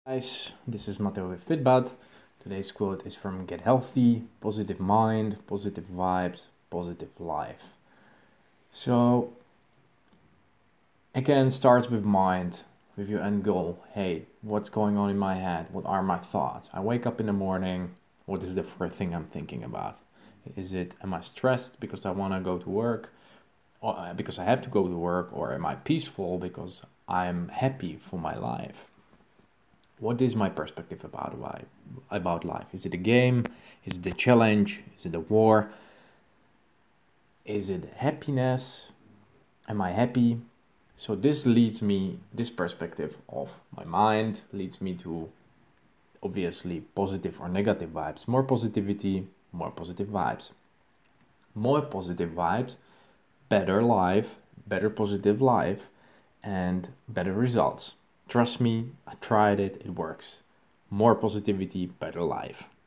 Guys, this is Matteo with Fitbad. Today's quote is from Get Healthy: positive mind, positive vibes, positive life. So, again, starts with mind, with your end goal. Hey, what's going on in my head? What are my thoughts? I wake up in the morning. What is the first thing I'm thinking about? Am I stressed because I want to go to work? Or because I have to go to work? Or am I peaceful because I'm happy for my life? What is my perspective about life? Is it a game? Is it a challenge? Is it a war? Is it happiness? Am I happy? So this perspective of my mind leads me to obviously positive or negative vibes. More positivity, more positive vibes. More positive vibes, better life, better positive life, and better results. Trust me, I tried it, it works. More positivity, better life.